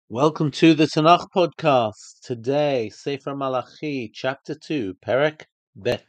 Welcome to the Tanakh podcast. Today, Sefer Malachi, chapter 2, Perek Bet.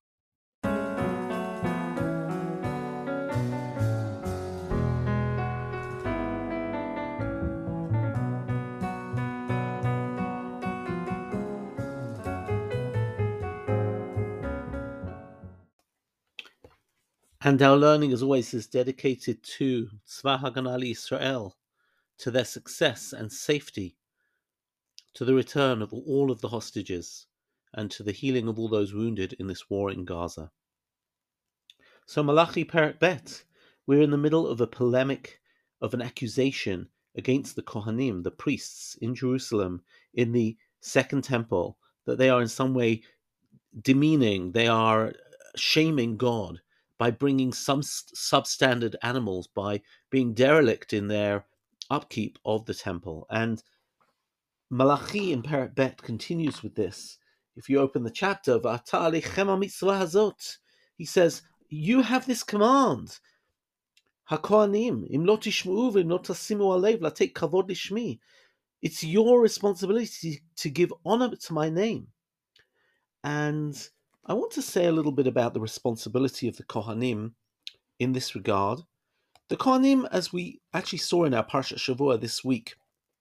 And our learning, as always, is dedicated to Tzva Haganah Israel, to their success and safety, to the return of all of the hostages, and to the healing of all those wounded in this war in Gaza. So Malachi Perek Bet, we're in the middle of a polemic, of an accusation against the Kohanim, the priests in Jerusalem, in the Second Temple, that they are in some way demeaning, they are shaming God by bringing some substandard animals, by being derelict in their upkeep of the temple. And Malachi in Perek Bet continues with this. If you open the chapter, V'ata alechem hamitzvah hazot, he says, you have this command. HaKohanim, im lo tishma'u v'im lo tasimu alev latek kavod lishmi. It's your responsibility to give honor to my name. And I want to say a little bit about the responsibility of the Kohanim in this regard. The Kohanim, as we actually saw in our Parshat Shavua this week,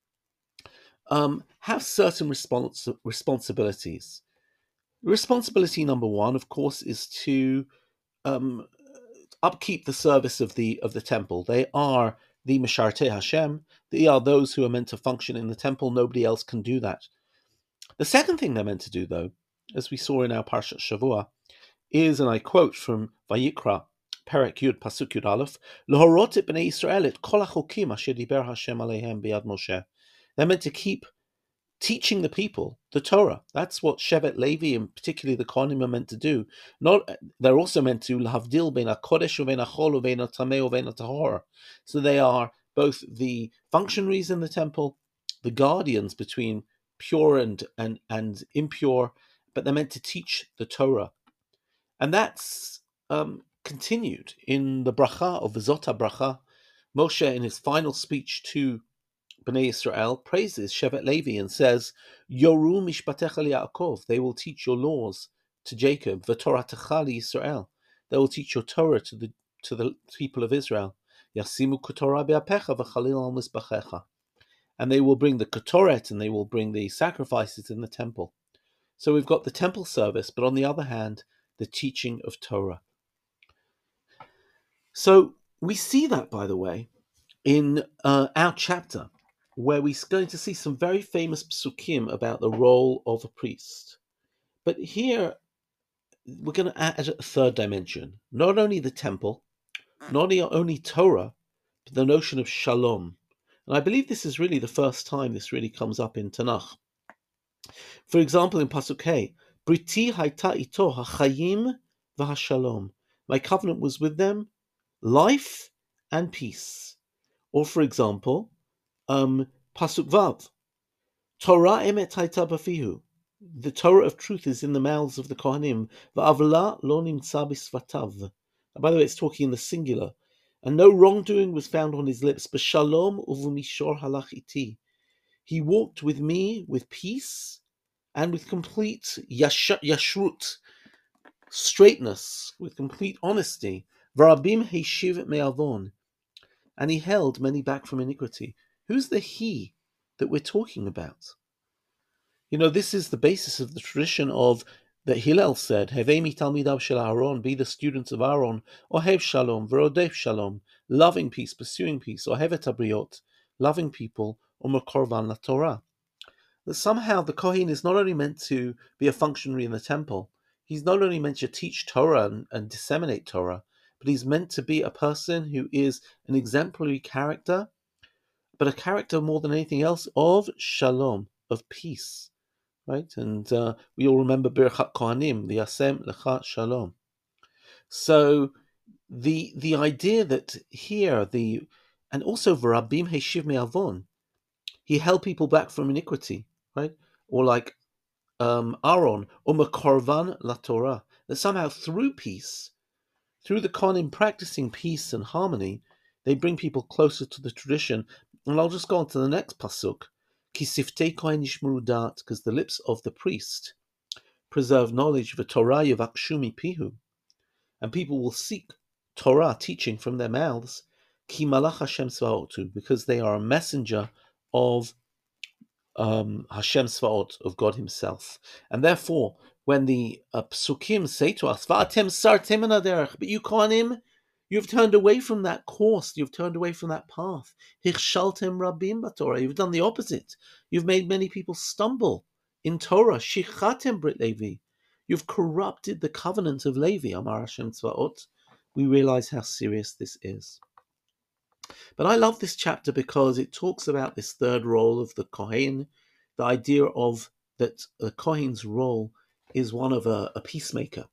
have certain responsibilities. Responsibility number one, of course, is to upkeep the service of the temple. They are the Meshartei Hashem. They are those who are meant to function in the temple. Nobody else can do that. The second thing they're meant to do, though, as we saw in our Parshat Shavua, is, and I quote from Vayikra, Perek Yud, Pasuk Yud Aleph, L'horot et b'nei Yisrael et kol hachokim asher diber Hashem aleihem b'yad Moshe. They're meant to keep teaching the people the Torah. That's what Shevet Levi, and particularly the Kohanim, are meant to do. They're also meant to lahavdil bein hakodesh uvein hachol uvein hatamei uvein hatahor. So they are both the functionaries in the temple, the guardians between pure and impure, but they're meant to teach the Torah. And that's continued in the bracha of V'zot HaBracha. Moshe, in his final speech to Bnei Israel, praises Shevet Levi and says, Yoru mishpatecha liYaakov, they will teach your laws to Jacob, V'toratecha liYisrael, they will teach your Torah to the people of Israel. Yasimu ketorah be'apecha v'chalil al mizbachecha, and they will bring the ketoret, and they will bring the sacrifices in the temple. So we've got the temple service, but on the other hand, the teaching of Torah. So we see that, by the way, in our chapter, where we're going to see some very famous psukim about the role of a priest. But here, we're going to add a third dimension. Not only the temple, not only Torah, but the notion of shalom. And I believe this is really the first time this really comes up in Tanakh. For example, in Pasuk Hey, Briti haita ito hachayim v'hashalom. My covenant was with them, life and peace. Or for example, Pasuk Vav, Torah emet haita bafihu. The Torah of truth is in the mouths of the Kohanim. Va'avla lo nimtza b'svatav. By the way, it's talking in the singular. And no wrongdoing was found on his lips. B'shalom uv'mishor halach iti. He walked with me with peace and with complete yashrut, straightness, with complete honesty. V'rabim heishiv me'avon. And he held many back from iniquity. Who's the he that we're talking about? You know, this is the basis of the tradition of that Hillel said, Hevemi talmidav shel Aaron, be the students of Aaron, ohev shalom, v'rodef shalom, loving peace, pursuing peace, ohevet habriot, loving people, or mekorvan la Torah. That somehow the Kohen is not only meant to be a functionary in the temple, he's not only meant to teach Torah and disseminate Torah, but he's meant to be a person who is an exemplary character, but a character more than anything else of shalom, of peace, right? And we all remember Birchat Kohanim, the Asem Lecha Shalom. So the idea that here, and also V'rabim Heishiv Me'avon, he held people back from iniquity, right? Or like Aaron, or Mekorvan La Torah, that somehow through peace, through the Kohanim practicing peace and harmony, they bring people closer to the tradition. And I'll just go on to the next pasuk. Ki siftei kohen yishmeru dat, because the lips of the priest preserve knowledge. V'torah yavakshu mipihu, and people will seek Torah teaching from their mouths. Ki malach Hashem tzvaot, because they are a messenger of Hashem Tzvaot, of God Himself. And therefore, when the Psukim say to us, Va'atem sartem an haderech, but you Kohanim, you've turned away from that course, you've turned away from that path. Hichshaltem rabim b'Torah, you've done the opposite. You've made many people stumble in Torah. Shichatem brit Levi, you've corrupted the covenant of Levi, Amar Hashem Tzvaot. We realize how serious this is. But I love this chapter because it talks about this third role of the Kohen, the idea of that the Kohen's role is one of a peacemaker.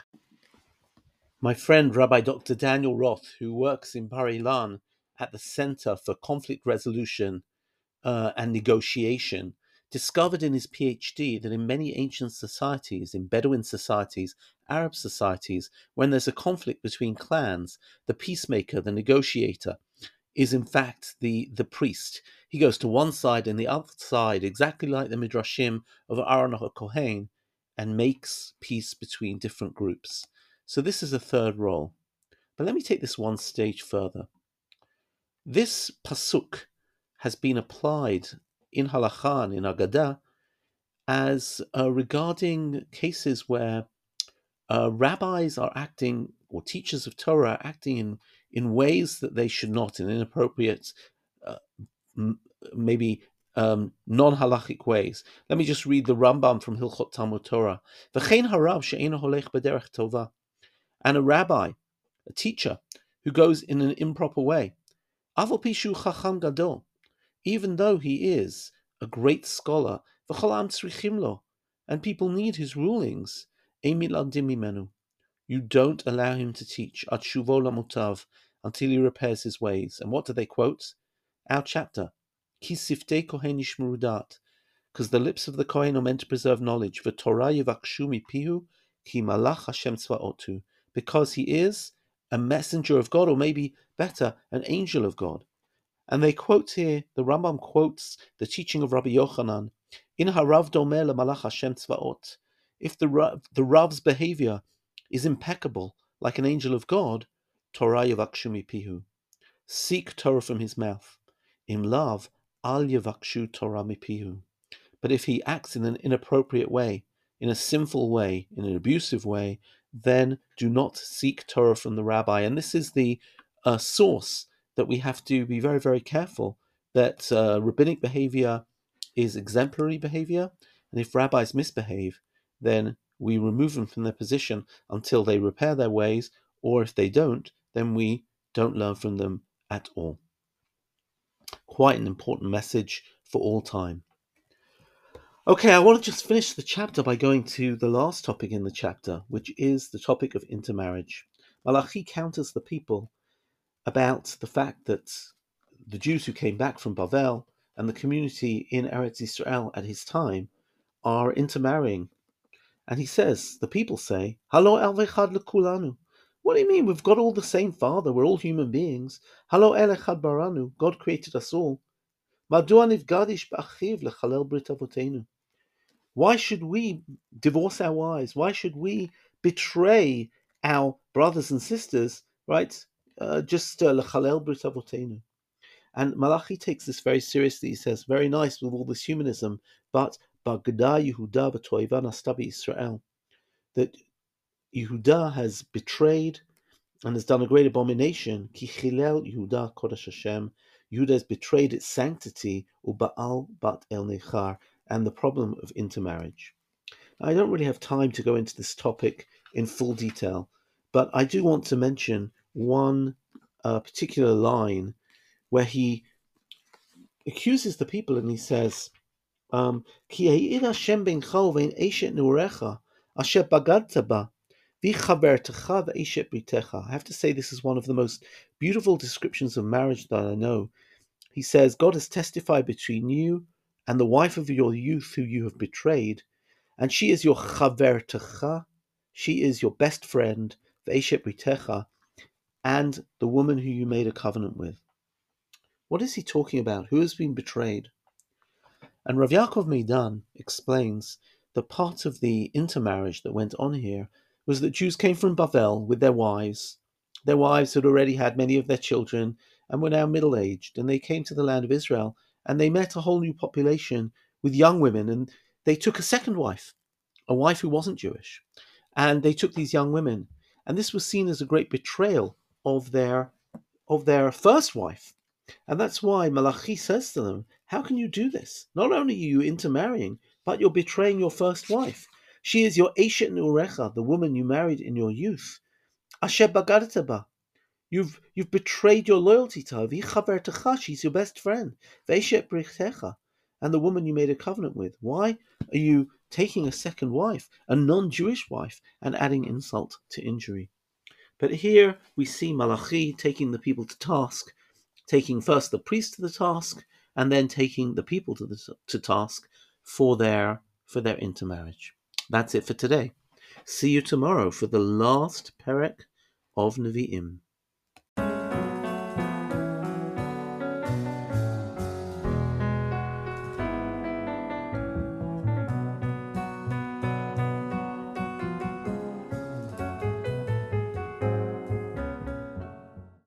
My friend Rabbi Dr. Daniel Roth, who works in Bar Ilan at the Center for Conflict Resolution and Negotiation, discovered in his PhD that in many ancient societies, in Bedouin societies, Arab societies, when there's a conflict between clans, the peacemaker, the negotiator, is in fact the priest. He goes to one side and the other side, exactly like the Midrashim of Aaron HaKohen, and makes peace between different groups. So this is a third role. But let me take this one stage further. This pasuk has been applied in Halakha and in Agadah as regarding cases where rabbis are acting, or teachers of Torah are acting in ways that they should not, in inappropriate, maybe non-halachic ways. Let me just read the Rambam from Hilchot Talmud Torah. V'chein harav she'eino holech b'derech tova, and a rabbi, a teacher, who goes in an improper way. Aval pishu chacham gadol, even though he is a great scholar, v'chol am tzrichim lo, and people need his rulings. Emil adim mimenu, you don't allow him to teach ad shuvo lamutav, until he repairs his ways. And what do they quote? Our chapter, Ki siftei kohen yishmeru dat, because the lips of the Kohen are meant to preserve knowledge. V'torah yivakshu mipihu, ki malach Hashem tzvaotu, because he is a messenger of God, or maybe better, an angel of God. And they quote here, the Rambam quotes the teaching of Rabbi Yochanan, in harav domeh lemalach Hashem tzvaot, if the Rav's behavior is impeccable, like an angel of God, Torah yavakshu mipihu, seek Torah from his mouth. Im lav, al yavakshu Torah mipihu. But if he acts in an inappropriate way, in a sinful way, in an abusive way, then do not seek Torah from the rabbi. And this is the source that we have to be very, very careful that rabbinic behavior is exemplary behavior. And if rabbis misbehave, then we remove them from their position until they repair their ways, or if they don't, then we don't learn from them at all. Quite an important message for all time. Okay, I want to just finish the chapter by going to the last topic in the chapter, which is the topic of intermarriage. Malachi counters the people about the fact that the Jews who came back from Bavel and the community in Eretz Yisrael at his time are intermarrying. And he says, the people say, Halo el vechad lekulanu. What do you mean? We've got all the same father. We're all human beings. Halo el echad baranu. God created us all. Madua nivgadish ba'achiv lechalel brit avotenu. Why should we divorce our wives? Why should we betray our brothers and sisters, right? Just lechalel brit avotenu. And Malachi takes this very seriously. He says, very nice with all this humanism, but Bagda Yehuda b'toiva nasta b'Yisrael, that Yehuda has betrayed and has done a great abomination. Ki chilel Yehuda kodesh Hashem. Yehuda has betrayed its sanctity, u'ba'al bat el nechar, and the problem of intermarriage. Now, I don't really have time to go into this topic in full detail, but I do want to mention one particular line where he accuses the people and he says, Ki ha'ir Hashem beincha uvein eshet nurecha asher bagadta ba v'chavertecha ve'eshet britecha. I have to say this is one of the most beautiful descriptions of marriage that I know. He says, God has testified between you and the wife of your youth who you have betrayed, and she is your chavertecha, she is your best friend, ve'eshet britecha, and the woman who you made a covenant with. What is he talking about? Who has been betrayed? And Rav Yaakov Meidan explains that part of the intermarriage that went on here was that Jews came from Bavel with their wives. Their wives had already had many of their children and were now middle-aged, and they came to the land of Israel, and they met a whole new population with young women, and they took a second wife, a wife who wasn't Jewish. And they took these young women, and this was seen as a great betrayal of their first wife. And that's why Malachi says to them, how can you do this? Not only are you intermarrying, but you're betraying your first wife. She is your Eshet Nurecha, the woman you married in your youth. Asher bagadta ba. You've betrayed your loyalty to her. V'chavertecha, she's your best friend. Ve'eshet brichtecha, and the woman you made a covenant with. Why are you taking a second wife, a non-Jewish wife, and adding insult to injury? But here we see Malachi taking the people to task, taking first the priest to the task, and then taking the people to task for their intermarriage. That's it for today. See you tomorrow for the last perek of Nevi'im.